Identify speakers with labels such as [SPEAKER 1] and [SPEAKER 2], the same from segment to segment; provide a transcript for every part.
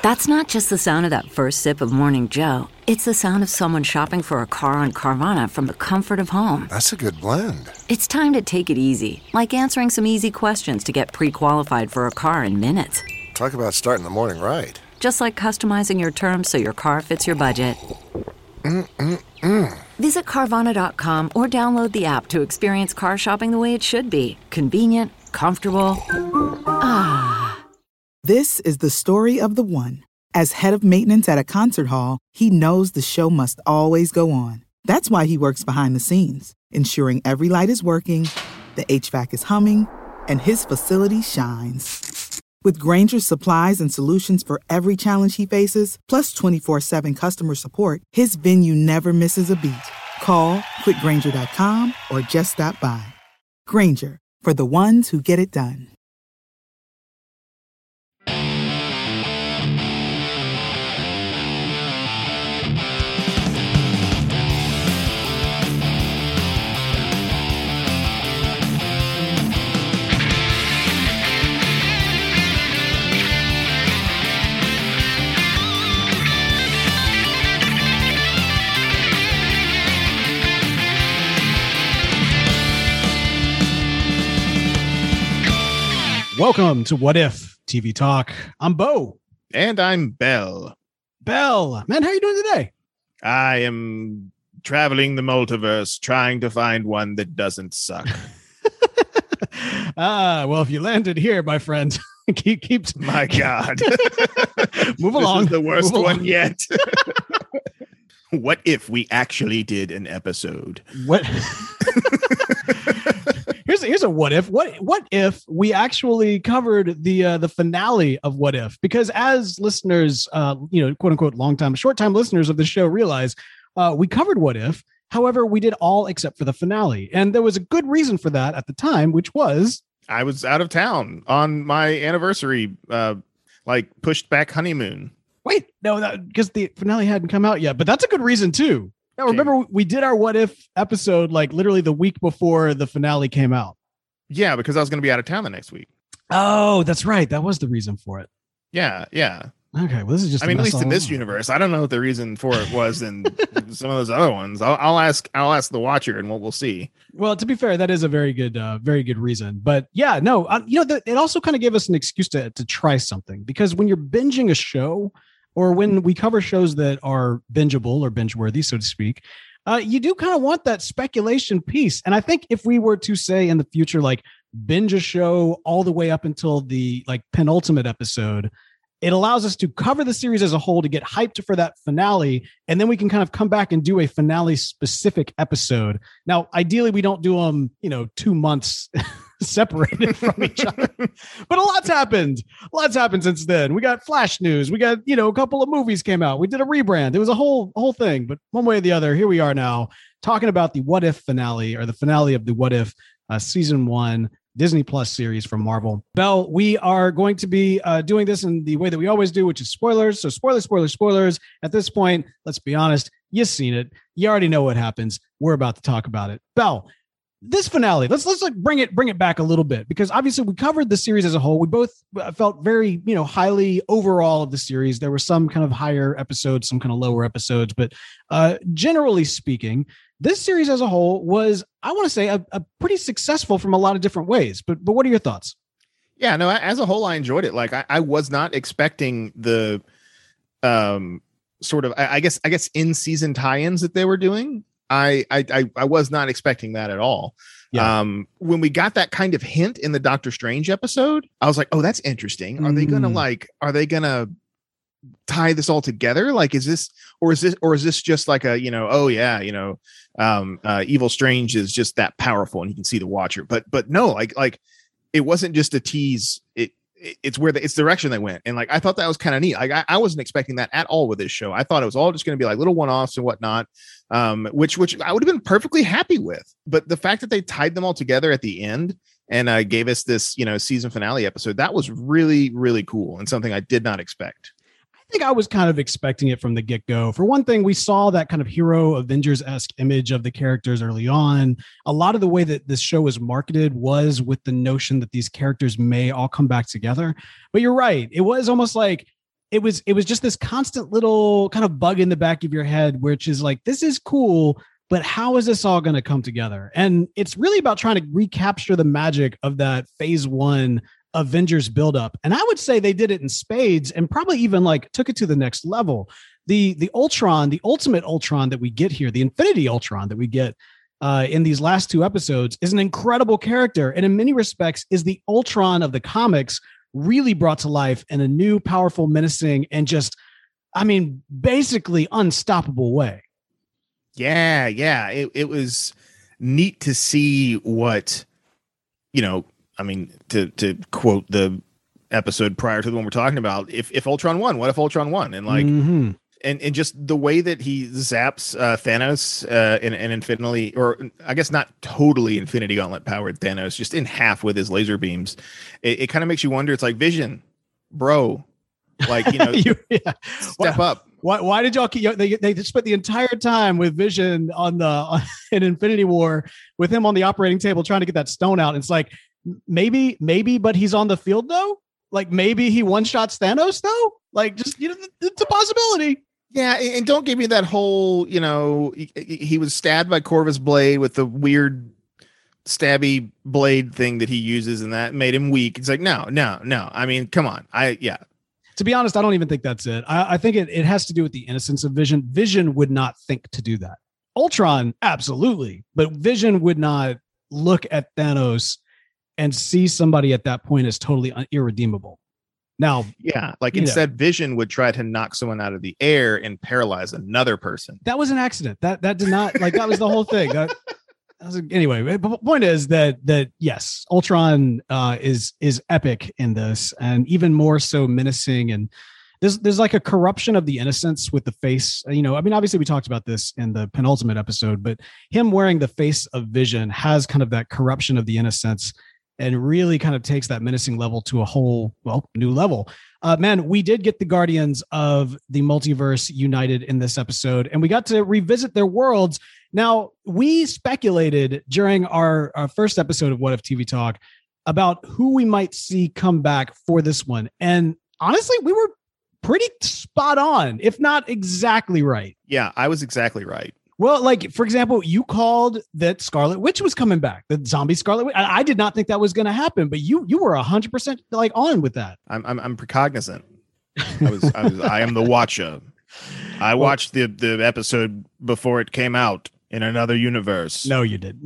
[SPEAKER 1] That's not just the sound of that first sip of Morning Joe. It's the sound of someone shopping for a car on Carvana from the comfort of home.
[SPEAKER 2] That's a good blend.
[SPEAKER 1] It's time to take it easy, like answering some easy questions to get pre-qualified for a car in minutes.
[SPEAKER 2] Talk about starting the morning right.
[SPEAKER 1] Just like customizing your terms so your car fits your budget. Visit Carvana.com or download the app to experience car shopping the way it should be. Convenient, comfortable.
[SPEAKER 3] This is the story of the one. As head of maintenance at a concert hall, he knows the show must always go on. That's why he works behind the scenes, ensuring every light is working, the HVAC is humming, and his facility shines. With Grainger's supplies and solutions for every challenge he faces, plus 24/7 customer support, his venue never misses a beat. Call quickgrainger.com or just stop by. Grainger, for the ones who get it done.
[SPEAKER 4] Welcome to What If TV Talk. I'm Bo.
[SPEAKER 5] And I'm Bell.
[SPEAKER 4] Bell, man, how are you doing today?
[SPEAKER 5] I am traveling the multiverse, trying to find one that doesn't suck.
[SPEAKER 4] Well, if you landed here, my friend, keep
[SPEAKER 5] My God.
[SPEAKER 4] Move along.
[SPEAKER 5] This is the worst one yet. What if we actually did an episode?
[SPEAKER 4] What? Here's a what if. What if we actually covered the finale of What If? Because as listeners, quote unquote, short time listeners of the show realize, we covered What If. However, we did all except for the finale, and there was a good reason for that at the time, which was
[SPEAKER 5] I was out of town on my anniversary, pushed back honeymoon.
[SPEAKER 4] Wait, no, because the finale hadn't come out yet, but that's a good reason too. Now, remember, we did our What If episode like literally the week before the finale came out.
[SPEAKER 5] Yeah, because I was going to be out of town the next week.
[SPEAKER 4] Oh, that's right. That was the reason for it.
[SPEAKER 5] Yeah.
[SPEAKER 4] Okay, well, this is just.
[SPEAKER 5] I mean, at least in this universe, I don't know what the reason for it was in some of those other ones. I'll ask the watcher, and we'll see. Well,
[SPEAKER 4] to be fair, that is a very good reason. But yeah, no, it also kind of gave us an excuse to try something, because when you're binging a show, or when we cover shows that are bingeable or binge-worthy, so to speak, you do kind of want that speculation piece. And I think if we were to say in the future, like binge a show all the way up until the like penultimate episode, it allows us to cover the series as a whole to get hyped for that finale. And then we can kind of come back and do a finale specific episode. Now, ideally, we don't do them, 2 months separated from each other, but a lot's happened since then. We got Flash news. We got, a couple of movies came out. We did a rebrand. It was a whole thing, but one way or the other, here we are now talking about the What If finale, or the finale of the What If season 1 Disney Plus series from Marvel. Bell, we are going to be doing this in the way that we always do, which is spoilers. So spoilers. At this point, let's be honest, you've seen it. You already know what happens. We're about to talk about it. Bell, this finale, let's like bring it back a little bit, because obviously we covered the series as a whole. We both felt very, highly overall of the series. There were some kind of higher episodes, some kind of lower episodes, but generally speaking, this series as a whole was, I want to say, a pretty successful from a lot of different ways. But what are your thoughts?
[SPEAKER 5] Yeah, no, as a whole, I enjoyed it. Like I was not expecting the sort of, I guess in-season tie-ins that they were doing. I was not expecting that at all. Yeah. When we got that kind of hint in the Doctor Strange episode, I was like, oh, that's interesting. Are they gonna tie this all together? Like, is this just like a, Evil Strange is just that powerful and you can see the Watcher, but no, like it wasn't just a tease. It's where it's the direction they went. And like, I thought that was kind of neat. Like I wasn't expecting that at all with this show. I thought it was all just going to be like little one-offs and whatnot, which I would have been perfectly happy with. But the fact that they tied them all together at the end and gave us this, season finale episode, that was really, really cool and something I did not expect.
[SPEAKER 4] I think I was kind of expecting it from the get-go. For one thing, we saw that kind of hero Avengers-esque image of the characters early on. A lot of the way that this show was marketed was with the notion that these characters may all come back together. But you're right. It was almost like it was just this constant little kind of bug in the back of your head, which is like, this is cool, but how is this all going to come together? And it's really about trying to recapture the magic of that phase 1 Avengers buildup. And I would say they did it in spades and probably even like took it to the next level. The Ultron, the ultimate Ultron that we get here, the Infinity Ultron that we get in these last 2 episodes, is an incredible character. And in many respects is the Ultron of the comics, really brought to life in a new, powerful, menacing, and just, I mean, basically unstoppable way.
[SPEAKER 5] Yeah. It was neat to see what, I mean, to quote the episode prior to the one we're talking about, if Ultron won, what if Ultron won? And like, and just the way that he zaps Thanos in Infinity, or I guess not totally Infinity Gauntlet powered Thanos, just in half with his laser beams. It kind of makes you wonder. It's like, Vision, bro, like, step up.
[SPEAKER 4] Why did y'all keep? They spent the entire time with Vision in Infinity War with him on the operating table trying to get that stone out. It's like, maybe, but he's on the field though. Like maybe he one-shots Thanos though. Like just it's a possibility.
[SPEAKER 5] Yeah, and don't give me that whole, he was stabbed by Corvus Blade with the weird stabby blade thing that he uses, and that made him weak. It's like, no. I mean, come on.
[SPEAKER 4] To be honest, I don't even think that's it. I think it has to do with the innocence of Vision. Vision would not think to do that. Ultron, absolutely. But Vision would not look at Thanos and see somebody at that point as totally irredeemable. Now,
[SPEAKER 5] yeah, like instead, Vision would try to knock someone out of the air and paralyze another person.
[SPEAKER 4] That was an accident. That did not, like, that was the whole thing. Anyway, the point is that yes, Ultron is epic in this, and even more so menacing. And there's like a corruption of the innocence with the face. I mean, obviously we talked about this in the penultimate episode, but him wearing the face of Vision has kind of that corruption of the innocence, and really kind of takes that menacing level to a whole, new level. Man, we did get the Guardians of the Multiverse united in this episode, and we got to revisit their worlds. Now, we speculated during our first episode of What If TV Talk about who we might see come back for this one. And honestly, we were pretty spot on, if not exactly right.
[SPEAKER 5] Yeah, I was exactly right.
[SPEAKER 4] Well, like, for example, you called that Scarlet Witch was coming back, the zombie Scarlet Witch. I did not think that was going to happen, but you were 100% like on with that.
[SPEAKER 5] I'm precognizant. I am the watcher. I watched the episode before it came out in another universe.
[SPEAKER 4] No, you didn't.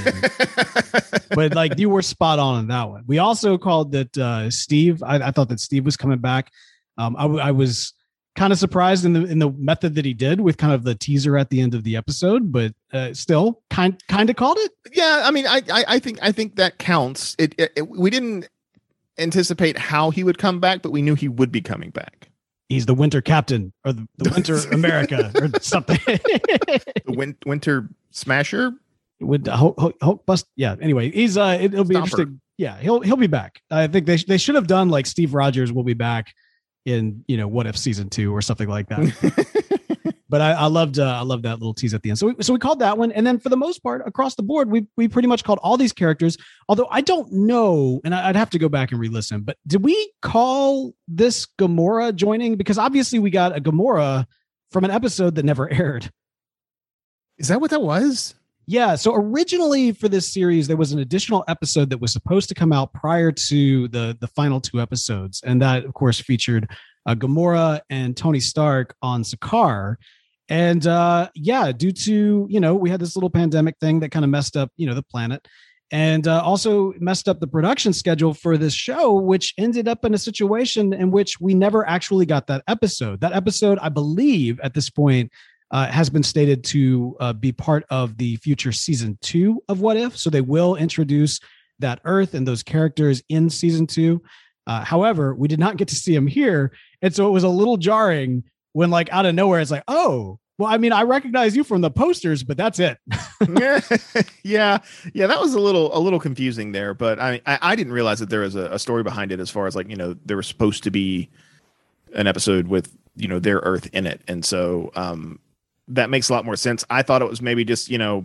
[SPEAKER 4] But like, you were spot on that one. We also called that Steve. I thought that Steve was coming back. I was kind of surprised in the method that he did with kind of the teaser at the end of the episode, but still kind of called it.
[SPEAKER 5] Yeah, I mean, I think that counts. We didn't anticipate how he would come back, but we knew he would be coming back.
[SPEAKER 4] He's the Winter Captain, or the Winter America, or something.
[SPEAKER 5] The Winter Smasher.
[SPEAKER 4] With Hulk bust. Yeah. Anyway, he's it'll be interesting. Yeah, he'll be back. I think they should have done like Steve Rogers will be back in What If season 2 or something like that. But I loved that little tease at the end. So we called that one, and then for the most part across the board, we pretty much called all these characters. Although I don't know, and I'd have to go back and re-listen. But did we call this Gamora joining? Because obviously we got a Gamora from an episode that never aired.
[SPEAKER 5] Is that what that was?
[SPEAKER 4] Yeah. So originally for this series, there was an additional episode that was supposed to come out prior to the final 2 episodes. And that, of course, featured Gamora and Tony Stark on Sakaar. And due to, we had this little pandemic thing that kind of messed up, the planet, and also messed up the production schedule for this show, which ended up in a situation in which we never actually got that episode. That episode, I believe at this point, has been stated to be part of the future season 2 of What If. So they will introduce that Earth and those characters in season 2. However, we did not get to see them here. And so it was a little jarring when, like, out of nowhere, it's like, oh, well, I mean, I recognize you from the posters, but that's it.
[SPEAKER 5] Yeah. That was a little confusing there, but I didn't realize that there was a story behind it, as far as like, there was supposed to be an episode with, their Earth in it. And so, that makes a lot more sense. I thought it was maybe just, people know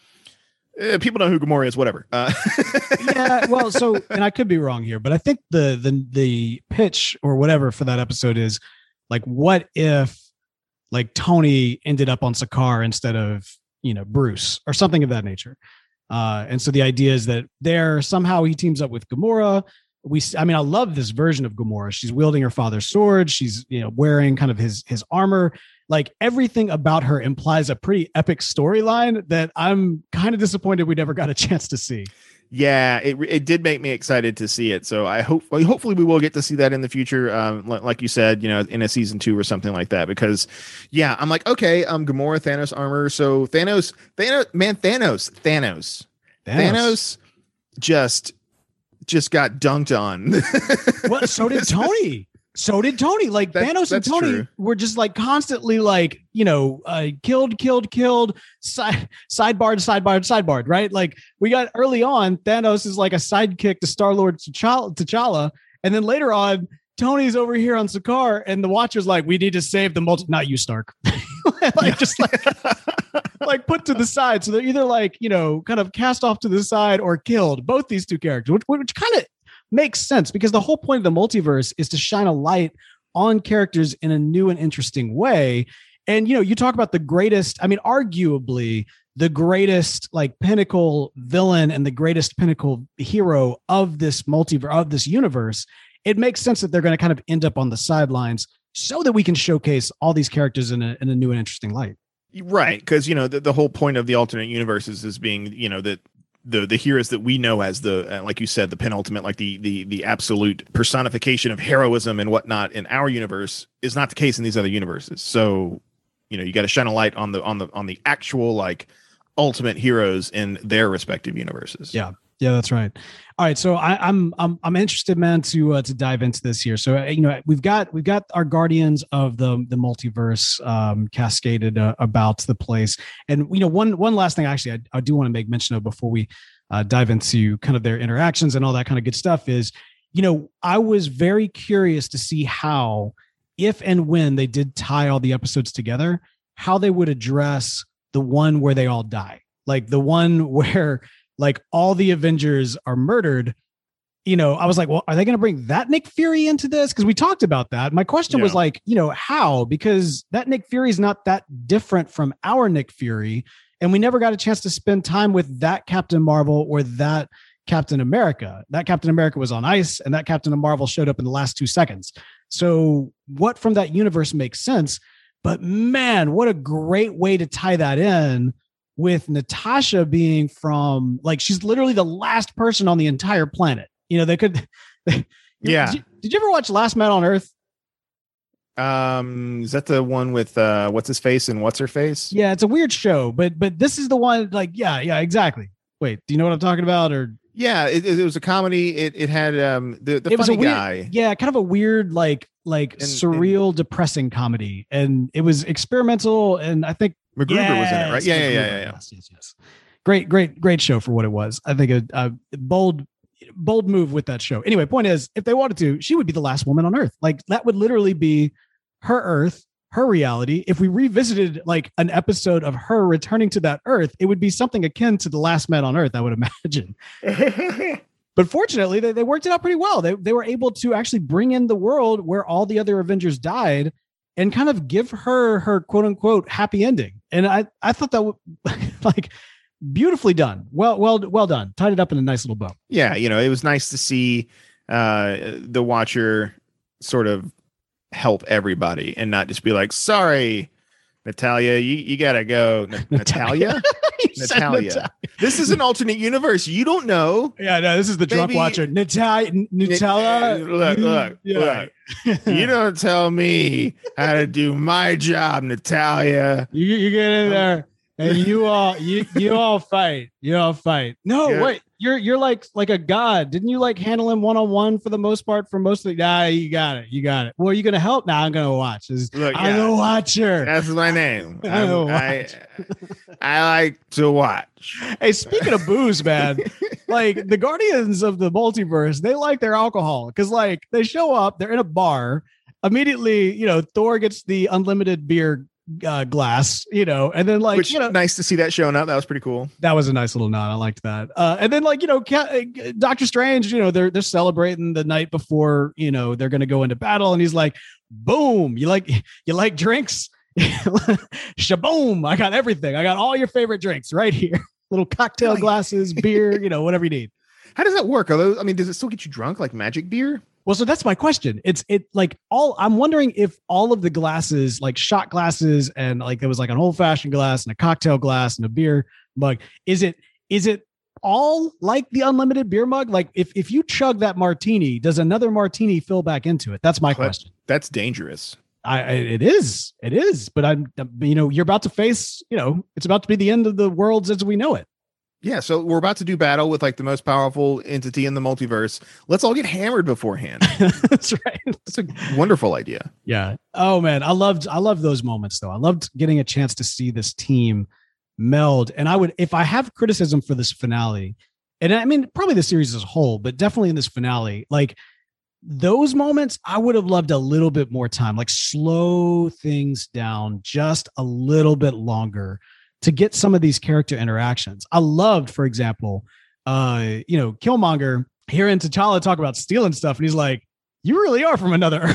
[SPEAKER 5] who Gamora is, whatever.
[SPEAKER 4] Yeah, well, so, and I could be wrong here, but I think the pitch or whatever for that episode is Like, what if like Tony ended up on Sakaar instead of, Bruce or something of that nature? And so the idea is that there somehow he teams up with Gamora. I love this version of Gamora. She's wielding her father's sword. She's, wearing kind of his armor. Like, everything about her implies a pretty epic storyline that I'm kind of disappointed we never got a chance to see.
[SPEAKER 5] Yeah, it did make me excited to see it. So hopefully we will get to see that in the future. Like you said, in a season 2 or something like that, because yeah, I'm like, okay, Gamora, Thanos armor. So Thanos just got dunked on.
[SPEAKER 4] Well, so did Tony. Like, Thanos and Tony
[SPEAKER 5] true.
[SPEAKER 4] were just like constantly like, killed, sidebarred, right? Like, we got early on, Thanos is like a sidekick to Star-Lord T'Challa. And then later on, Tony's over here on Sakaar and the Watcher's like, we need to save the not you, Stark. Like put to the side. So they're either like, kind of cast off to the side or killed, both these two characters, which kind of makes sense, because the whole point of the multiverse is to shine a light on characters in a new and interesting way. And, you talk about the greatest, arguably the greatest like pinnacle villain and the greatest pinnacle hero of this multiverse, of this universe. It makes sense that they're going to kind of end up on the sidelines so that we can showcase all these characters in a new and interesting light.
[SPEAKER 5] Right. Because, the whole point of the alternate universes is being, that the heroes that we know as the like you said, the penultimate, like the absolute personification of heroism and whatnot in our universe is not the case in these other universes. So, you got to shine a light on the actual like ultimate heroes in their respective universes.
[SPEAKER 4] Yeah, that's right. All right, so I'm interested, man, to dive into this here. So we've got our guardians of the multiverse cascaded about the place, and one last thing actually I do want to make mention of before we dive into kind of their interactions and all that kind of good stuff is, I was very curious to see how, if and when they did tie all the episodes together, how they would address the one where they all die, like the one where like all the Avengers are murdered. I was like, well, are they going to bring that Nick Fury into this? Because we talked about that. My question was like, how? Because that Nick Fury is not that different from our Nick Fury. And we never got a chance to spend time with that Captain Marvel or that Captain America. That Captain America was on ice, and that Captain Marvel showed up in the last 2 seconds. So what from that universe makes sense? But man, what a great way to tie that in with Natasha being from, like, she's literally the last person on the entire planet. They could.
[SPEAKER 5] Yeah.
[SPEAKER 4] Did you ever watch Last Man on Earth?
[SPEAKER 5] Is that the one with what's his face and what's her face?
[SPEAKER 4] Yeah, it's a weird show, but this is the one. Like, yeah, exactly. Wait, do you know what I'm talking about? Or
[SPEAKER 5] yeah, it was a comedy. It had the
[SPEAKER 4] it was
[SPEAKER 5] funny
[SPEAKER 4] a weird,
[SPEAKER 5] guy.
[SPEAKER 4] Yeah, kind of a weird like surreal, depressing comedy, and it was experimental. And I think
[SPEAKER 5] MacGruber was in it, right? Yeah.
[SPEAKER 4] Yes. Great show for what it was. I think a bold move with that show. Anyway, point is, if they wanted to, she would be the last woman on Earth. Like, that would literally be her Earth, her reality. If we revisited like an episode of her returning to that Earth, it would be something akin to The Last Man on Earth, I would imagine. But fortunately, they worked it out pretty well. They were able to actually bring in the world where all the other Avengers died and kind of give her quote unquote happy ending. And I thought that like beautifully done. Well done. Tied it up in a nice little bow.
[SPEAKER 5] Yeah. It was nice to see the Watcher sort of help everybody and not just be like, sorry, Natalia, you gotta go. Natalia? Natalia. This is an alternate universe. You don't know.
[SPEAKER 4] Yeah, no, this is the drunk Watcher. Nutella.
[SPEAKER 5] Look. You don't tell me how to do my job, Natalia.
[SPEAKER 4] You get in there and you all fight. You all fight. No, yeah. Wait. You're like a god. Didn't you like handle him one-on-one for the most part for most of the? Nah, you got it. Well, are you gonna help? Nah, I'm gonna watch. I'm the Watcher.
[SPEAKER 5] That's my name. I like to watch.
[SPEAKER 4] Hey, speaking of booze, man, like the Guardians of the Multiverse, they like their alcohol because like they show up, they're in a bar. Immediately, Thor gets the unlimited beer glass, and then like,
[SPEAKER 5] which nice to see that showing up. That was pretty cool.
[SPEAKER 4] That was a nice little nod. I liked that. And then like, Doctor Strange, they're celebrating the night before, they're going to go into battle. And he's like, boom, you like drinks? Shaboom. I got everything. I got all your favorite drinks right here. Little cocktail glasses, beer, whatever you need.
[SPEAKER 5] How does that work? Does it still get you drunk like magic beer?
[SPEAKER 4] Well, so that's my question. I'm wondering if all of the glasses, like shot glasses, and like there was like an old fashioned glass and a cocktail glass and a beer mug. Is it all like the unlimited beer mug? Like if you chug that martini, does another martini fill back into it? That's my question.
[SPEAKER 5] That's dangerous.
[SPEAKER 4] It is, but you're about to face, it's about to be the end of the world as we know it.
[SPEAKER 5] Yeah, so we're about to do battle with like the most powerful entity in the multiverse. Let's all get hammered beforehand.
[SPEAKER 4] That's right.
[SPEAKER 5] That's a wonderful idea.
[SPEAKER 4] Yeah. Oh man, I loved those moments though. I loved getting a chance to see this team meld. And if I have criticism for this finale, and I mean probably the series as a whole, but definitely in this finale, like those moments, I would have loved a little bit more time, like slow things down just a little bit longer to get some of these character interactions. I loved, for example, Killmonger hearing T'Challa talk about stealing stuff. And he's like, you really are from another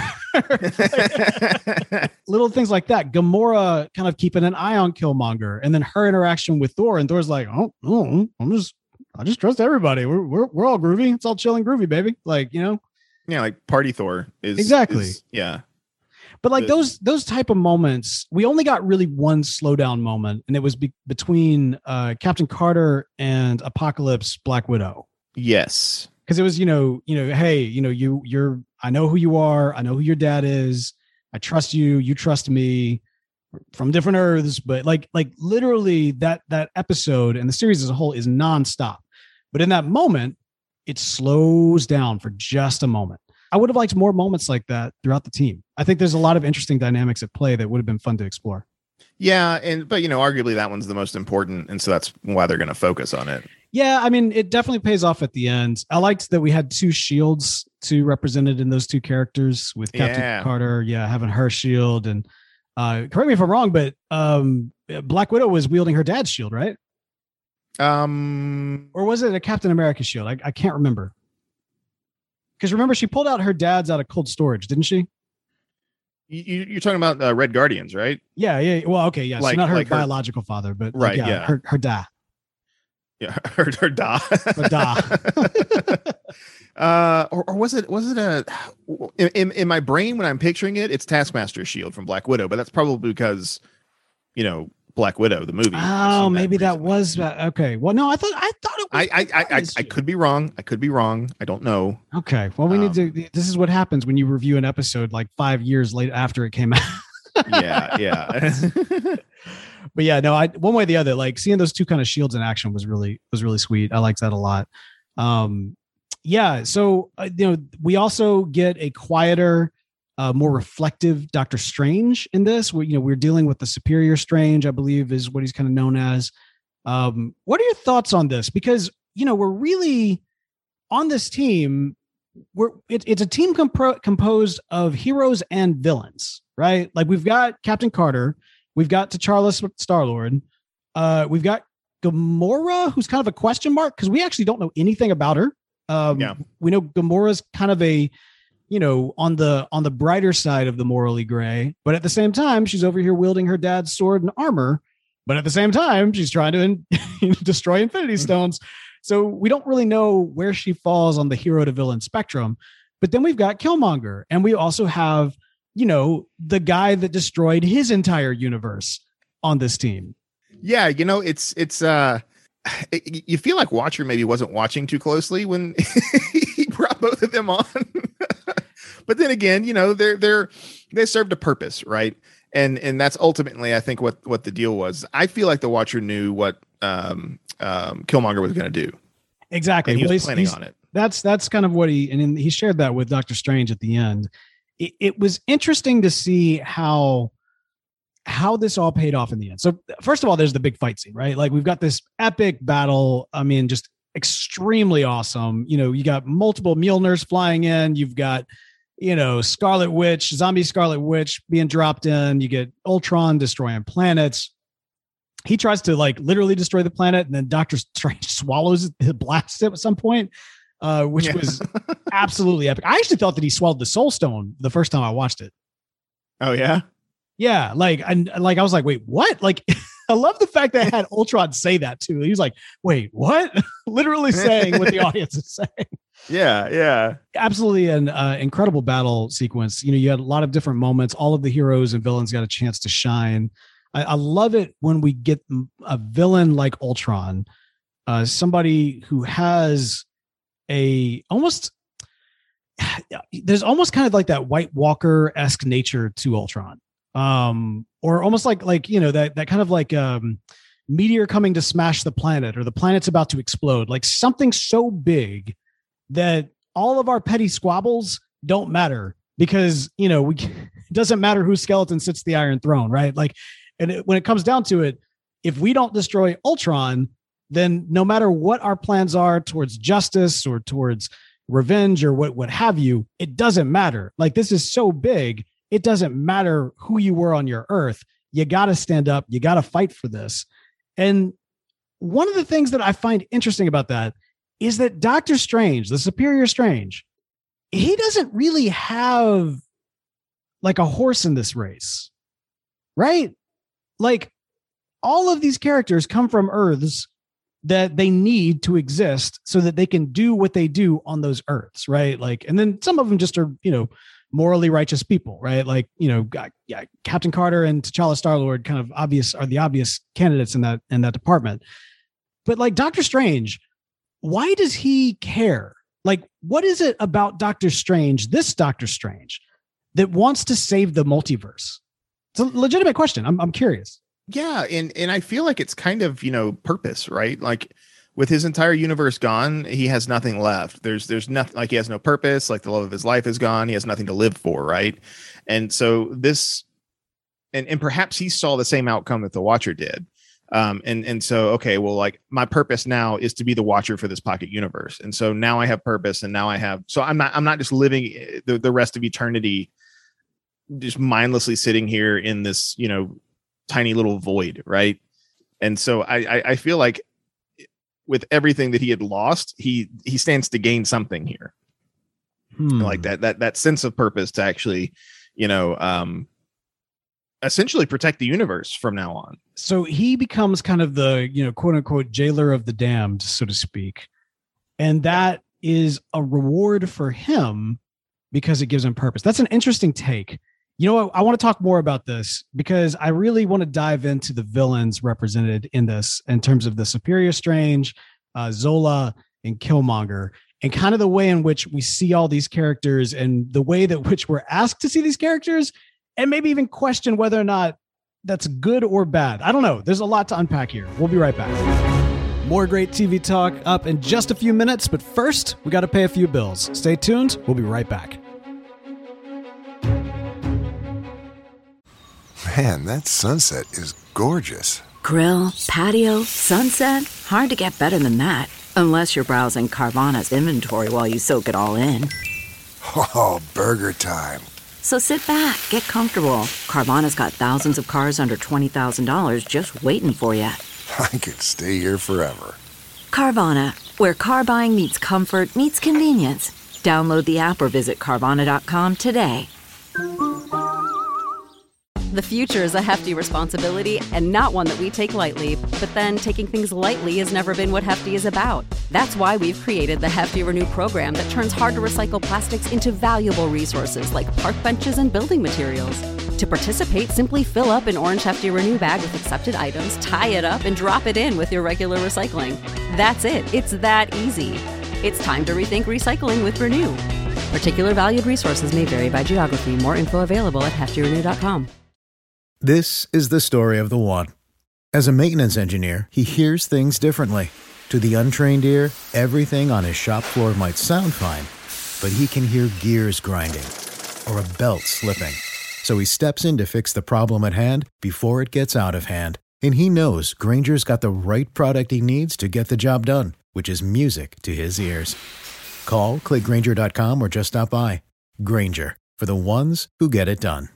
[SPEAKER 4] Earth. Little things like that. Gamora kind of keeping an eye on Killmonger, and then her interaction with Thor, and Thor's like, I just trust everybody. We're all groovy. It's all chill and groovy, baby. Like,
[SPEAKER 5] Yeah, like Party Thor is
[SPEAKER 4] exactly.
[SPEAKER 5] Yeah.
[SPEAKER 4] But like those type of moments, we only got really one slowdown moment, and it was between Captain Carter and Apocalypse Black Widow.
[SPEAKER 5] Yes,
[SPEAKER 4] because it was hey, you're I know who you are, I know who your dad is, I trust you, you trust me, from different Earths, but like literally that episode and the series as a whole is nonstop. But in that moment, it slows down for just a moment. I would have liked more moments like that throughout the team. I think there's a lot of interesting dynamics at play that would have been fun to explore.
[SPEAKER 5] Yeah, but arguably that one's the most important, and so that's why they're going to focus on it.
[SPEAKER 4] Yeah, I mean, it definitely pays off at the end. I liked that we had two shields represented in those two characters, with Captain Carter, having her shield, and correct me if I'm wrong, but Black Widow was wielding her dad's shield, right? Or was it a Captain America shield? I can't remember. Because remember, she pulled out her dad's out of cold storage, didn't she?
[SPEAKER 5] You're talking about Red Guardians, right?
[SPEAKER 4] Yeah. Well, okay, yeah. So not her biological father, but
[SPEAKER 5] right,
[SPEAKER 4] her dad.
[SPEAKER 5] Yeah, her da.
[SPEAKER 4] Her da.
[SPEAKER 5] Or was it in my brain when I'm picturing it? It's Taskmaster's shield from Black Widow, but that's probably because Black Widow, the movie.
[SPEAKER 4] Oh, maybe that was okay. Well, no, I thought it was.
[SPEAKER 5] I could be wrong. I don't know.
[SPEAKER 4] Okay. Well, we need to. This is what happens when you review an episode like 5 years later after it came out.
[SPEAKER 5] Yeah.
[SPEAKER 4] But yeah, no. One way or the other, like seeing those two kind of shields in action was really sweet. I liked that a lot. Yeah. So we also get a quieter, more reflective Doctor Strange in this. We're dealing with the Superior Strange, I believe is what he's kind of known as. What are your thoughts on this? Because, we're really on this team. It's a team composed of heroes and villains, right? Like we've got Captain Carter, we've got T'Challa Star-Lord, we've got Gamora, who's kind of a question mark because we actually don't know anything about her. We know Gamora's kind of a, on the brighter side of the morally gray, but at the same time, she's over here wielding her dad's sword and armor. But at the same time, she's trying to destroy Infinity Stones. So we don't really know where she falls on the hero to villain spectrum. But then we've got Killmonger, and we also have, the guy that destroyed his entire universe on this team. Yeah,
[SPEAKER 5] it's you feel like Watcher maybe wasn't watching too closely when he brought both of them on. But then again, they served a purpose, right? And that's ultimately, I think, what the deal was. I feel like the Watcher knew what Killmonger was going to do.
[SPEAKER 4] Exactly.
[SPEAKER 5] And he was planning on it.
[SPEAKER 4] That's kind of what he shared that with Doctor Strange at the end. It was interesting to see how this all paid off in the end. So first of all, there's the big fight scene, right? Like we've got this epic battle. I mean, just extremely awesome. You got multiple Mjolnirs flying in. You've got, Scarlet Witch, zombie Scarlet Witch being dropped in. You get Ultron destroying planets. He tries to literally destroy the planet, and then Doctor Strange swallows it, blasts it at some point, which was absolutely epic. I actually thought that he swallowed the Soul Stone the first time I watched it.
[SPEAKER 5] Oh yeah,
[SPEAKER 4] yeah. I was like, wait, what? I love the fact that I had Ultron say that too. He was like, wait, what? Literally saying what the audience is saying.
[SPEAKER 5] Yeah.
[SPEAKER 4] Absolutely an incredible battle sequence. You had a lot of different moments. All of the heroes and villains got a chance to shine. I love it when we get a villain like Ultron, somebody who has there's almost kind of like that White Walker-esque nature to Ultron. Or almost like that kind of meteor coming to smash the planet, or the planet's about to explode, like something so big that all of our petty squabbles don't matter, because it doesn't matter whose skeleton sits the Iron Throne, right? When it comes down to it, if we don't destroy Ultron, then no matter what our plans are towards justice or towards revenge or what have you, it doesn't matter. This is so big. It doesn't matter who you were on your Earth. You got to stand up. You got to fight for this. And one of the things that I find interesting about that is that Doctor Strange, the Superior Strange, he doesn't really have a horse in this race, right? All of these characters come from Earths that they need to exist so that they can do what they do on those Earths, right? And then some of them just are, morally righteous people, right? Captain Carter and T'Challa Star-Lord kind of are the obvious candidates in that department. But Doctor Strange, why does he care? What is it about this Doctor Strange, that wants to save the multiverse? It's a legitimate question. I'm curious.
[SPEAKER 5] Yeah. And I feel like it's kind of, purpose, right? With his entire universe gone, he has nothing left. There's nothing, he has no purpose. The love of his life is gone. He has nothing to live for. Right. And so and perhaps he saw the same outcome that the Watcher did. And so, okay, well, my purpose now is to be the Watcher for this pocket universe. And so now I have purpose, and now I'm not just living the rest of eternity, just mindlessly sitting here in this, tiny little void. Right. And so I feel like with everything that he had lost, he stands to gain something here. That sense of purpose to actually, essentially protect the universe from now on.
[SPEAKER 4] So he becomes kind of the, quote unquote, jailer of the damned, so to speak. And that is a reward for him because it gives him purpose. That's an interesting take. I want to talk more about this because I really want to dive into the villains represented in this in terms of the Superior Strange, Zola, and Killmonger, and kind of the way in which we see all these characters and the way that which we're asked to see these characters, and maybe even question whether or not that's good or bad. I don't know. There's a lot to unpack here. We'll be right back. More great TV talk up in just a few minutes, but first, we got to pay a few bills. Stay tuned. We'll be right back.
[SPEAKER 2] Man, that sunset is gorgeous.
[SPEAKER 1] Grill, patio, sunset. Hard to get better than that. Unless you're browsing Carvana's inventory while you soak it all in.
[SPEAKER 2] Oh, burger time.
[SPEAKER 1] So sit back, get comfortable. Carvana's got thousands of cars under $20,000 just waiting for you.
[SPEAKER 2] I could stay here forever.
[SPEAKER 1] Carvana, where car buying meets comfort meets convenience. Download the app or visit Carvana.com today.
[SPEAKER 6] The future is a hefty responsibility and not one that we take lightly. But then taking things lightly has never been what Hefty is about. That's why we've created the Hefty Renew program that turns hard-to-recycle plastics into valuable resources like park benches and building materials. To participate, simply fill up an orange Hefty Renew bag with accepted items, tie it up, and drop it in with your regular recycling. That's it. It's that easy. It's time to rethink recycling with Renew. Particular valued resources may vary by geography. More info available at heftyrenew.com.
[SPEAKER 7] This is the story of the one. As a maintenance engineer, he hears things differently. To the untrained ear, everything on his shop floor might sound fine, but he can hear gears grinding or a belt slipping. So he steps in to fix the problem at hand before it gets out of hand. And he knows Grainger's got the right product he needs to get the job done, which is music to his ears. Call, click Grainger.com, or just stop by. Grainger, for the ones who get it done.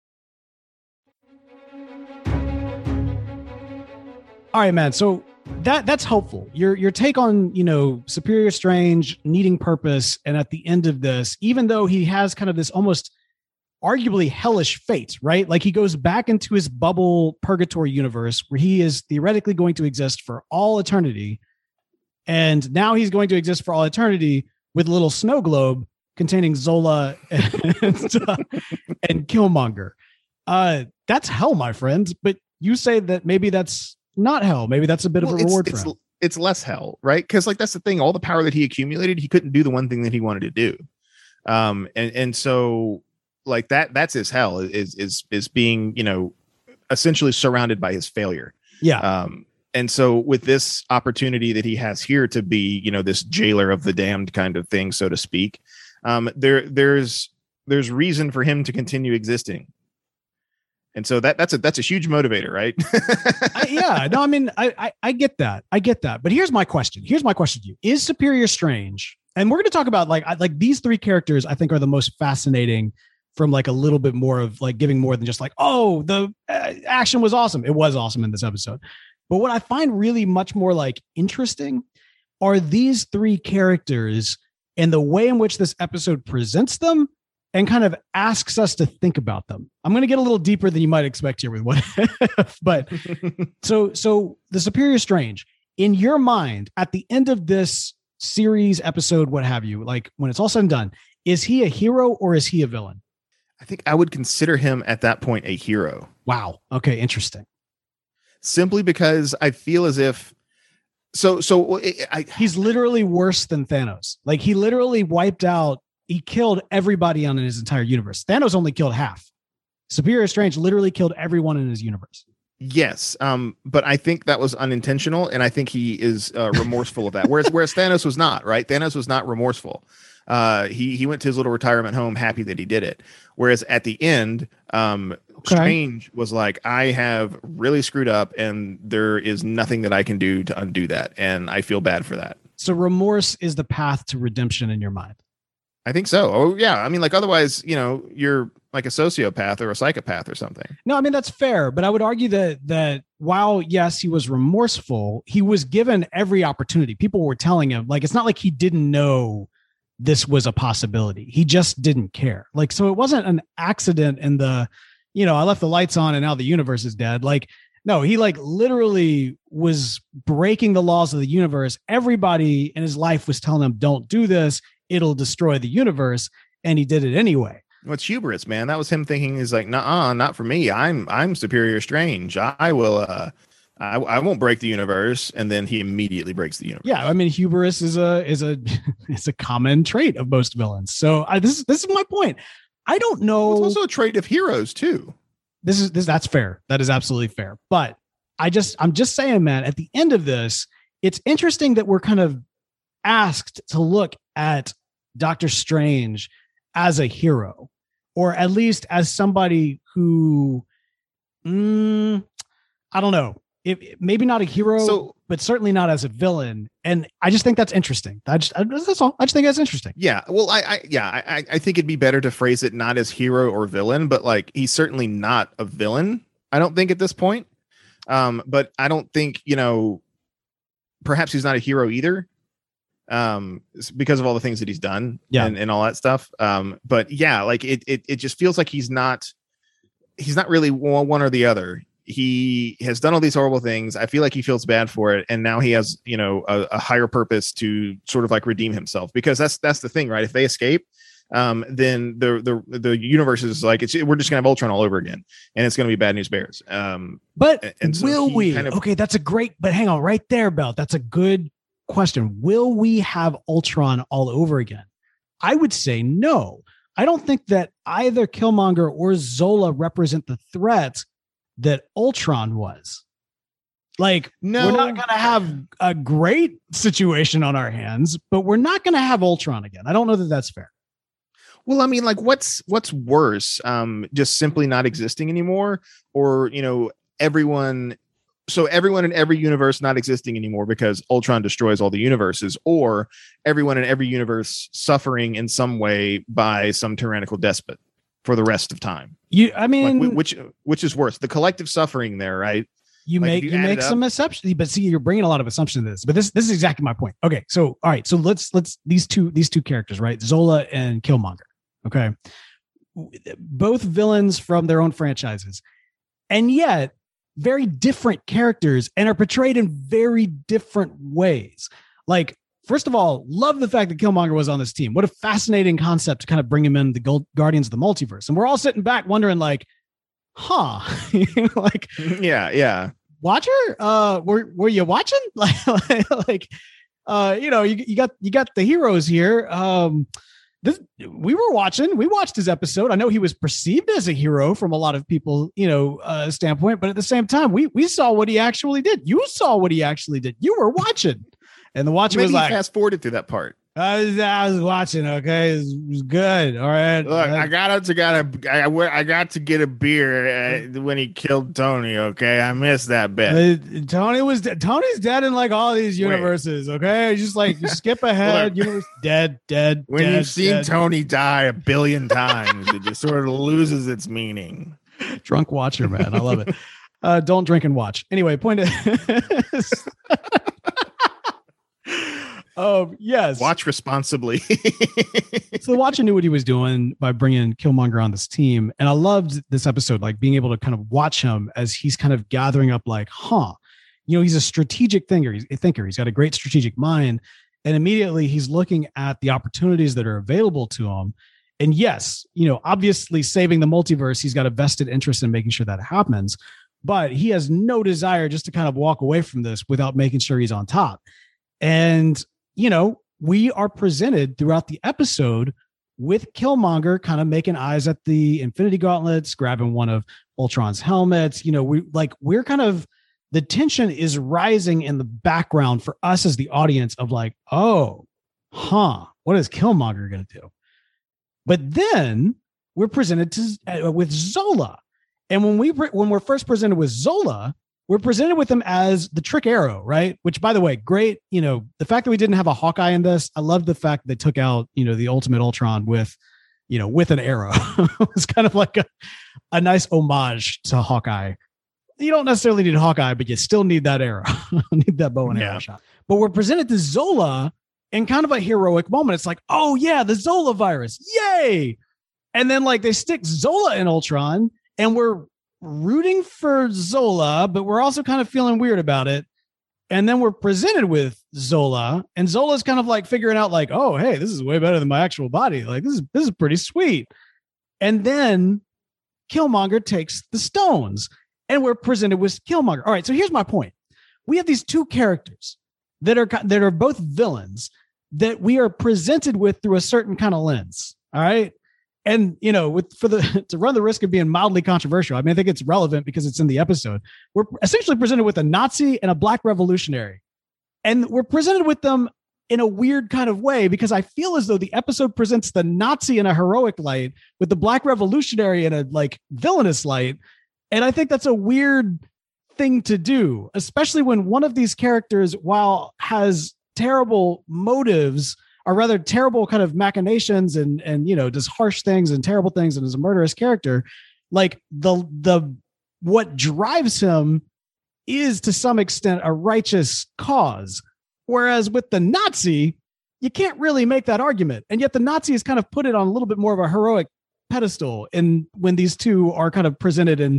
[SPEAKER 4] All right, man. So that's helpful. Your take on, Superior Strange needing purpose, and at the end of this, even though he has kind of this almost arguably hellish fate, right? Like he goes back into his bubble purgatory universe where he is theoretically going to exist for all eternity. And now he's going to exist for all eternity with a little snow globe containing Zola and Killmonger. That's hell, my friend. But you say that maybe that's not hell. Maybe that's a bit of a reward for him.
[SPEAKER 5] It's less hell, right? Because like that's the thing. All the power that he accumulated, he couldn't do the one thing that he wanted to do. And so like that's his hell is being, essentially surrounded by his failure.
[SPEAKER 4] Yeah.
[SPEAKER 5] And so with this opportunity that he has here to be, this jailer of the damned kind of thing, so to speak, there's reason for him to continue existing. And so that's a huge motivator, right?
[SPEAKER 4] I get that. But here's my question to you. Is Superior Strange, and we're going to talk about like these three characters I think are the most fascinating from like a little bit more of like giving more than just like, oh, the action was awesome. It was awesome in this episode. But what I find really much more like interesting are these three characters and the way in which this episode presents them and kind of asks us to think about them. I'm going to get a little deeper than you might expect here with what if, but so the Superior Strange, in your mind, at the end of this series episode, what have you, like when it's all said and done, is he a hero or is he a villain?
[SPEAKER 5] I think I would consider him at that point a hero.
[SPEAKER 4] Wow. Okay. Interesting.
[SPEAKER 5] Simply because I feel as if
[SPEAKER 4] he's literally worse than Thanos. Like he literally wiped out. He killed everybody on his entire universe. Thanos only killed half. Superior Strange literally killed everyone in his universe.
[SPEAKER 5] Yes. But I think that was unintentional. And I think he is remorseful of that. Whereas Thanos was not, right? Thanos was not remorseful. He went to his little retirement home happy that he did it. Whereas at the end, Strange was like, I have really screwed up and there is nothing that I can do to undo that. And I feel bad for that.
[SPEAKER 4] So remorse is the path to redemption in your mind.
[SPEAKER 5] I think so. Oh yeah. I mean, like otherwise, you're like a sociopath or a psychopath or something.
[SPEAKER 4] No, I mean, that's fair. But I would argue that while, yes, he was remorseful, he was given every opportunity. People were telling him, like, it's not like he didn't know this was a possibility. He just didn't care. Like, so it wasn't an accident in the, I left the lights on and now the universe is dead. Like, no, he like literally was breaking the laws of the universe. Everybody in his life was telling him, don't do this. It'll destroy the universe. And he did it anyway.
[SPEAKER 5] What's hubris, man? That was him thinking is like, nah, not for me. I'm Superior Strange. I will, I won't break the universe, and then he immediately breaks the universe.
[SPEAKER 4] Yeah, I mean, hubris is a common trait of most villains. So this is my point. I don't know.
[SPEAKER 5] It's also a trait of heroes too.
[SPEAKER 4] That's fair. That is absolutely fair. But I'm just saying, man. At the end of this, it's interesting that we're kind of asked to look at Doctor Strange as a hero, or at least as somebody who, I don't know. Maybe not a hero, but certainly not as a villain. And I just think that's interesting. That's all. I just think that's interesting.
[SPEAKER 5] Yeah. Well, I think it'd be better to phrase it not as hero or villain, but like he's certainly not a villain. I don't think at this point. But I don't think, perhaps he's not a hero either. Because of all the things that he's done and all that stuff. But yeah, like it just feels like he's not really one or the other. He has done all these horrible things. I feel like he feels bad for it. And now he has, a higher purpose to sort of like redeem himself, because that's the thing, right? If they escape, then the universe is like, we're just gonna have Ultron all over again, and it's gonna be Bad News Bears.
[SPEAKER 4] But so will we? Okay, that's a great. But hang on, right there, Belt. That's a good question. Will we have Ultron all over again? I would say no. I don't think that either Killmonger or Zola represent the threat that Ultron was. Like, no, we're not going to have a great situation on our hands, but we're not going to have Ultron again. I don't know that that's fair.
[SPEAKER 5] Well, I mean, like what's worse? Just simply not existing anymore, or, everyone So everyone in every universe not existing anymore because Ultron destroys all the universes, or everyone in every universe suffering in some way by some tyrannical despot for the rest of time. Which is worse, the collective suffering there, right?
[SPEAKER 4] You make some assumptions, but see, you're bringing a lot of assumption to this. But this is exactly my point. Okay, so all right, so let's these two characters, right? Zola and Killmonger. Okay, both villains from their own franchises, and yet very different characters and are portrayed in very different ways. Like, first of all, love the fact that Killmonger was on this team. What a fascinating concept to kind of bring him in the Guardians of the Multiverse. And we're all sitting back wondering, like, like,
[SPEAKER 5] yeah.
[SPEAKER 4] Watcher, were you watching? You got the heroes here. We watched his episode. I know he was perceived as a hero from a lot of people, standpoint, but at the same time, we saw what he actually did. You saw what he actually did. You were watching, and the watcher was like,
[SPEAKER 5] fast forwarded through that part.
[SPEAKER 4] I was watching. Okay, it was good. All right.
[SPEAKER 5] Look, I got to get a beer when he killed Tony. Okay, I missed that bit.
[SPEAKER 4] Tony's dead in like all these universes. Wait. Okay, just like you skip ahead. Universe dead.
[SPEAKER 5] When you've seen Tony die 1 billion times, it just sort of loses its meaning.
[SPEAKER 4] Drunk watcher, man. I love it. Don't drink and watch. Anyway, point is. Yes.
[SPEAKER 5] Watch responsibly.
[SPEAKER 4] So the Watcher knew what he was doing by bringing Killmonger on this team. And I loved this episode, like being able to kind of watch him as he's kind of gathering up like, he's a strategic thinker. He's got a great strategic mind. And immediately he's looking at the opportunities that are available to him. And yes, obviously saving the multiverse, he's got a vested interest in making sure that happens. But he has no desire just to kind of walk away from this without making sure he's on top. And we are presented throughout the episode with Killmonger kind of making eyes at the Infinity Gauntlets, grabbing one of Ultron's helmets. We're kind of, the tension is rising in the background for us as the audience of like, what is Killmonger going to do? But then we're presented with Zola. And when we're first presented with Zola, we're presented with him as the trick arrow, right? Which, by the way, great. The fact that we didn't have a Hawkeye in this, I love the fact that they took out, the Ultimate Ultron with an arrow. It's kind of like a nice homage to Hawkeye. You don't necessarily need Hawkeye, but you still need that arrow. Need that bow and arrow shot. But we're presented to Zola in kind of a heroic moment. It's like, oh yeah, the Zola virus, yay! And then like they stick Zola in Ultron, and we're rooting for Zola, but we're also kind of feeling weird about it. And then we're presented with Zola, and Zola's kind of like figuring out like, oh, hey, this is way better than my actual body. Like this is pretty sweet. And then Killmonger takes the stones, and we're presented with Killmonger. All right. So here's my point. We have these two characters that are both villains that we are presented with through a certain kind of lens. All right. And, to run the risk of being mildly controversial, I mean, I think it's relevant because it's in the episode. We're essentially presented with a Nazi and a Black revolutionary. And we're presented with them in a weird kind of way, because I feel as though the episode presents the Nazi in a heroic light with the Black revolutionary in a like villainous light. And I think that's a weird thing to do, especially when one of these characters, while has terrible motives, are rather terrible kind of machinations and does harsh things and terrible things and is a murderous character. Like the what drives him is to some extent a righteous cause. Whereas with the Nazi, you can't really make that argument. And yet the Nazi is kind of put it on a little bit more of a heroic pedestal. And when these two are kind of presented in,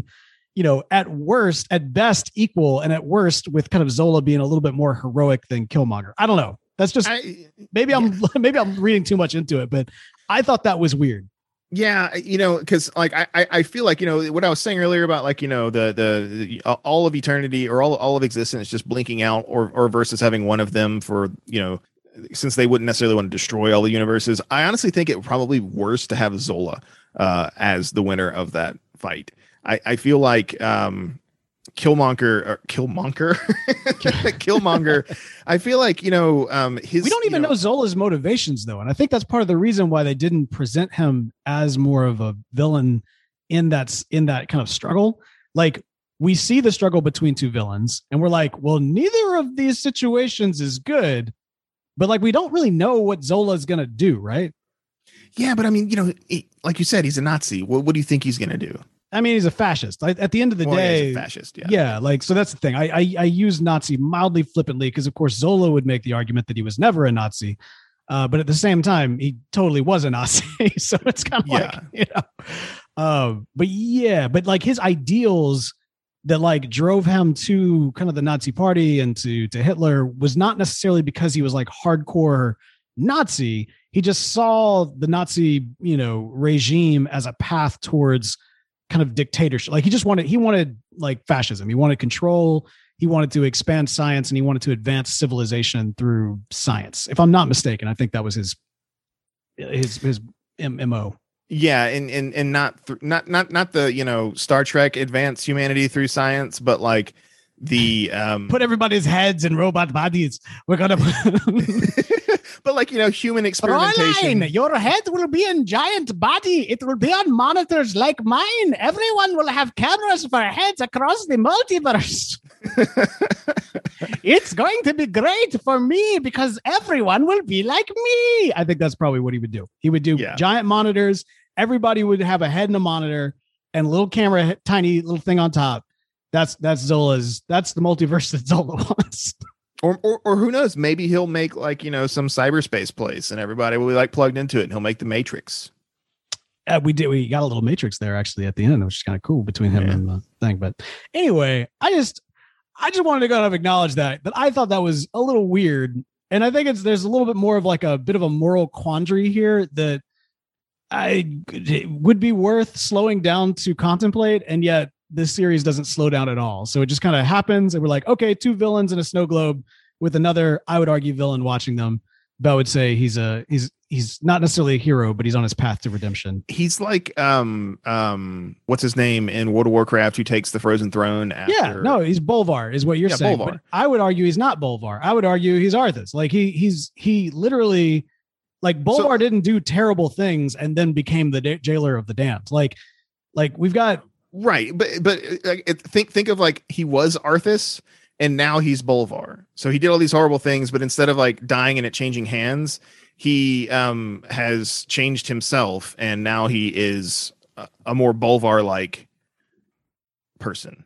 [SPEAKER 4] at best equal, and at worst with kind of Zola being a little bit more heroic than Killmonger. I don't know. That's just maybe I'm reading too much into it, but I thought that was weird.
[SPEAKER 5] Yeah, because like I feel like what I was saying earlier about like the all of eternity or all of existence just blinking out, or versus having one of them for since they wouldn't necessarily want to destroy all the universes. I honestly think it would probably be worse to have Zola as the winner of that fight. I feel like Killmonger. I feel like we
[SPEAKER 4] don't even know Zola's motivations though, and I think that's part of the reason why they didn't present him as more of a villain in that kind of struggle. Like we see the struggle between two villains, and we're like, well, neither of these situations is good, but like we don't really know what Zola is gonna do, right?
[SPEAKER 5] Yeah, but I mean, like you said, he's a Nazi. What do you think he's gonna do?
[SPEAKER 4] I mean, he's a fascist. At the end of the day,
[SPEAKER 5] he's a fascist. Yeah.
[SPEAKER 4] Yeah. Like, so that's the thing. I use Nazi mildly flippantly because, of course, Zola would make the argument that he was never a Nazi. But at the same time, he totally was a Nazi. So it's kind of like, but like his ideals that like drove him to kind of the Nazi party and to Hitler was not necessarily because he was like hardcore Nazi. He just saw the Nazi, regime as a path towards kind of dictatorship. Like he wanted like fascism. He wanted control. He wanted to expand science, and he wanted to advance civilization through science. If I'm not mistaken, I think that was his MO.
[SPEAKER 5] Yeah, and not the Star Trek advance humanity through science, but like the
[SPEAKER 4] put everybody's heads in robot bodies. We're gonna
[SPEAKER 5] but like human experimentation.
[SPEAKER 4] Fräulein, your head will be in giant body. It will be on monitors like mine. Everyone will have cameras for heads across the multiverse. It's going to be great for me because everyone will be like me. I think that's probably what he would do. He would do giant monitors. Everybody would have a head and a monitor and a little camera, tiny little thing on top. That's the multiverse that Zola wants.
[SPEAKER 5] Or who knows? Maybe he'll make like, some cyberspace place and everybody will be like plugged into it, and he'll make the Matrix.
[SPEAKER 4] We got a little Matrix there actually at the end, which is kind of cool between him and the thing. But anyway, I just wanted to kind of acknowledge that I thought that was a little weird. And I think there's a little bit more of like a bit of a moral quandary here that it would be worth slowing down to contemplate. And yet this series doesn't slow down at all. So it just kind of happens. And we're like, okay, two villains in a snow globe with another, I would argue, villain watching them. But I would say he's not necessarily a hero, but he's on his path to redemption.
[SPEAKER 5] He's like, what's his name in World of Warcraft who takes the Frozen Throne after...
[SPEAKER 4] Yeah, no, he's Bolvar is what you're saying.
[SPEAKER 5] Bolvar.
[SPEAKER 4] But I would argue he's not Bolvar. I would argue he's Arthas. Like he literally, like Bolvar didn't do terrible things and then became the jailer of the damned. Like we've got...
[SPEAKER 5] Right, but think of like he was Arthas and now he's Bolvar. So he did all these horrible things, but instead of like dying and it changing hands, he has changed himself, and now he is a more Bolvar-like person.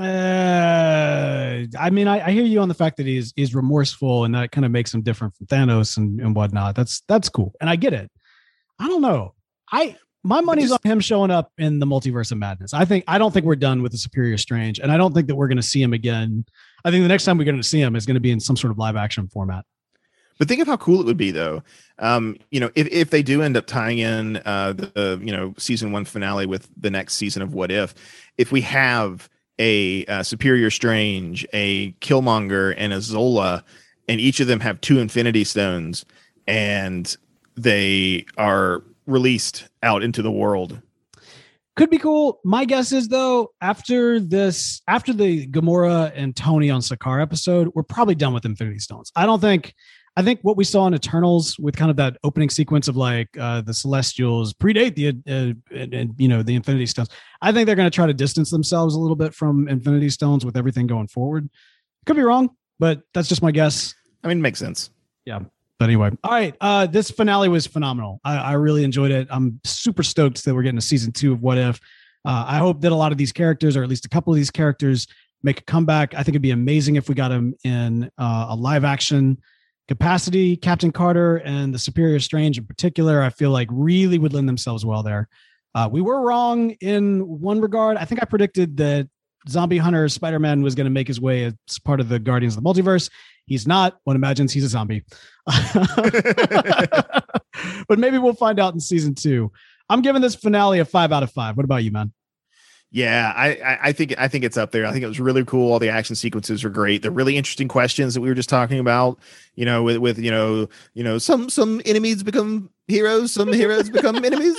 [SPEAKER 4] I mean, I hear you on the fact that he's remorseful, and that kind of makes him different from Thanos and whatnot. That's cool, and I get it. I don't know. My money's on him showing up in the Multiverse of Madness. I don't think we're done with the Superior Strange, and I don't think that we're going to see him again. I think the next time we're going to see him is going to be in some sort of live action format.
[SPEAKER 5] But think of how cool it would be, though. If they do end up tying in the season 1 finale with the next season of What If we have a Superior Strange, a Killmonger, and a Zola, and each of them have 2 Infinity Stones, and they are released out into the world.
[SPEAKER 4] Could be cool. My guess is, though, after the Gamora and Tony on Sakaar episode, we're probably done with Infinity Stones. I think what we saw in Eternals with kind of that opening sequence of like the Celestials predate the Infinity Stones. I think they're going to try to distance themselves a little bit from Infinity Stones with everything going forward. Could be wrong, but that's just my guess.
[SPEAKER 5] I mean, it makes sense.
[SPEAKER 4] Yeah. But anyway, all right. This finale was phenomenal. I really enjoyed it. I'm super stoked that we're getting a season 2 of What If. I hope that a lot of these characters, or at least a couple of these characters, make a comeback. I think it'd be amazing if we got them in a live action capacity. Captain Carter and the Superior Strange in particular, I feel like really would lend themselves well there. We were wrong in one regard. I think I predicted that Zombie Hunter Spider-Man was going to make his way as part of the Guardians of the Multiverse. He's not. One imagines he's a zombie. But maybe we'll find out in season 2. I'm giving this finale a 5 out of 5. What about you, man?
[SPEAKER 5] Yeah, I think it's up there. I think it was really cool. All the action sequences are great. The really interesting questions that we were just talking about, with some enemies become heroes, some heroes become enemies,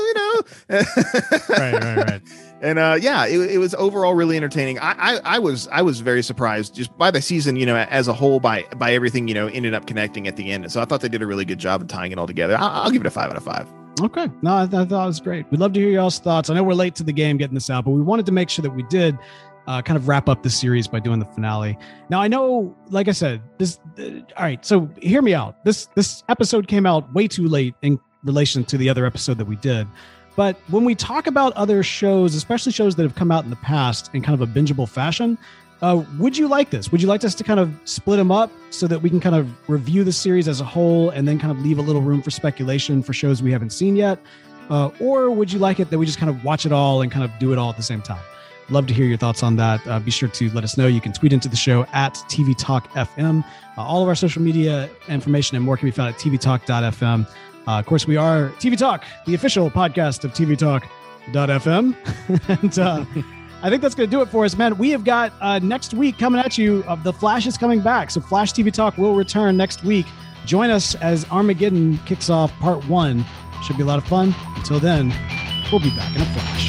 [SPEAKER 4] Right.
[SPEAKER 5] And it was overall really entertaining. I was very surprised just by the season, as a whole, by everything, ended up connecting at the end. So I thought they did a really good job of tying it all together. I'll give it a 5 out of 5.
[SPEAKER 4] Okay. No, I thought it was great. We'd love to hear y'all's thoughts. I know we're late to the game getting this out, but we wanted to make sure that we did. kind of wrap up the series by doing the finale. Now, I know, like I said, all right, so hear me out. This episode came out way too late in relation to the other episode that we did. But when we talk about other shows, especially shows that have come out in the past in kind of a bingeable fashion, would you like this? Would you like us to kind of split them up so that we can kind of review the series as a whole and then kind of leave a little room for speculation for shows we haven't seen yet? Or would you like it that we just kind of watch it all and kind of do it all at the same time? Love to hear your thoughts on that. Be sure to let us know. You can tweet into the show at TV Talk FM. All of our social media information and more can be found at tvtalk.fm. Of course, we are TV Talk, the official podcast of tvtalk.fm. And I think that's going to do it for us, man. We have got next week coming at you. The Flash is coming back. So Flash TV Talk will return next week. Join us as Armageddon kicks off part 1. Should be a lot of fun. Until then, we'll be back in a flash.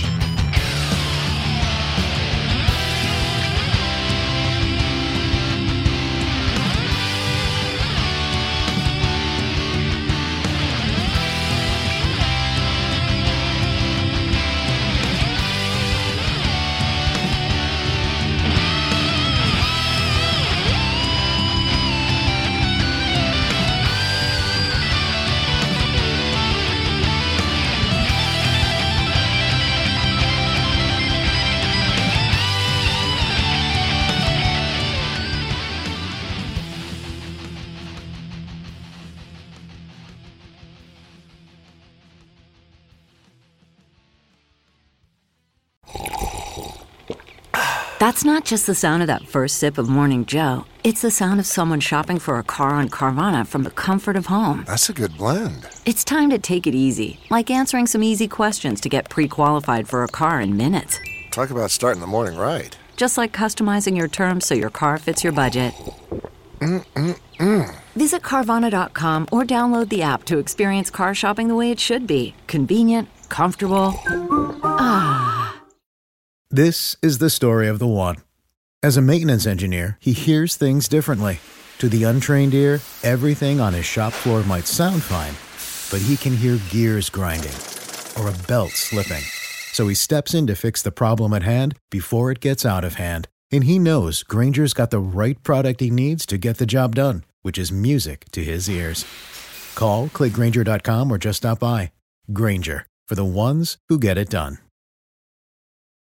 [SPEAKER 1] That's not just the sound of that first sip of Morning Joe. It's the sound of someone shopping for a car on Carvana from the comfort of home.
[SPEAKER 2] That's a good blend.
[SPEAKER 1] It's time to take it easy, like answering some easy questions to get pre-qualified for a car in minutes.
[SPEAKER 2] Talk about starting the morning right.
[SPEAKER 1] Just like customizing your terms so your car fits your budget. Visit Carvana.com or download the app to experience car shopping the way it should be. Convenient, comfortable.
[SPEAKER 7] This is the story of the one. As a maintenance engineer, he hears things differently. To the untrained ear, everything on his shop floor might sound fine, but he can hear gears grinding or a belt slipping. So he steps in to fix the problem at hand before it gets out of hand. And he knows Grainger's got the right product he needs to get the job done, which is music to his ears. Call, click Grainger.com, or just stop by. Grainger, for the ones who get it done.